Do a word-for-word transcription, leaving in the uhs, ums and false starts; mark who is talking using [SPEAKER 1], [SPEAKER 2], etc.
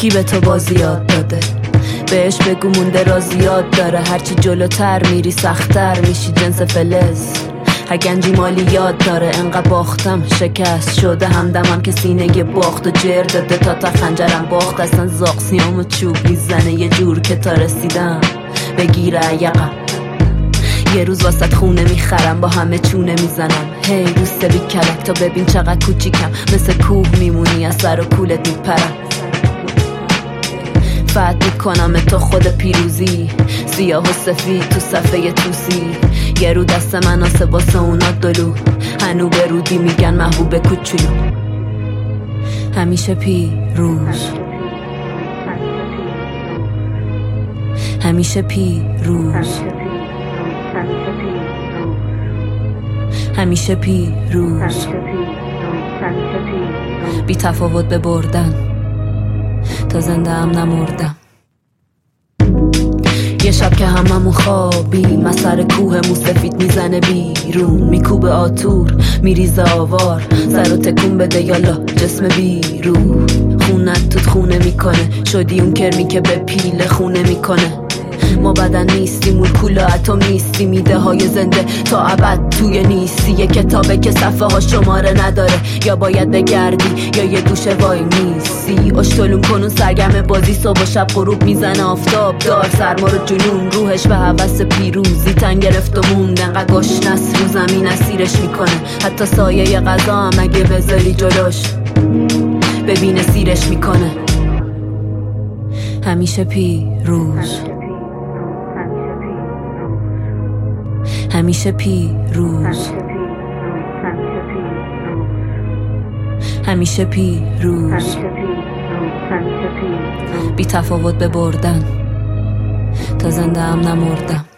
[SPEAKER 1] کی به تو بازی یاد داده؟ بهش بگو مونده رازیات داره، هرچی جلوتر میری سختتر میشی جنس فلز. هگنجی مالی یاد داره، انقدر باختم شکست شده همدمم که سینه باخت و جر داده تا تا خنجرم باخت. اصلا زاق سیام و چوب میزنه یه جور که تا رسیدم بگیره یقم. یه روز واسط خونه میخرم با همه چونه میزنم. هی دوست بی کلک تا ببین چقدر کوچیکم، مثل کوه میمونی از سر و کولت میپرم. فت میکنم تو خود پیروزی، سیاه و سفید تو صفحه توسی. یه رو دست من آسه باسه اونا دلو، هنو به رودی میگن محبوب کوچولو. همیشه پیروز، همیشه پیروز، همیشه پیروز. بی تفاوت به بردن تا زنده هم نمردم. یه شب که هممون خوابیم، از سر کوه موسفید میزنه بیرون، میکوبه آتور میریزه آوار، سر و تکون بده یالا جسم بیرون. خونت توت خونه میکنه، شدی اون کرمی که به پیل خونه میکنه. ما بدن نیستیم مولکول اتم نیستیم، ایده های زنده تا ابد توی نیستی. یه کتابه که صفحه ها شماره نداره، یا باید بگردی یا یه گوشه وای میسی. اشتلون کنون سرگم بازی، صبح و شب غروب میزنه آفتاب دار، سرما رو جنون روحش به هوس پیروزی تن گرفت و موند. انقدر گشنست رو زمین اسیرش میکنه، حتی سایه غذا هم اگه بذاری جلوش ببینه سیرش میکنه. همیشه پیروز، همیشه پیروز، همیشه پیروز. بی تفاوت به بردن تا زنده هم نمردم.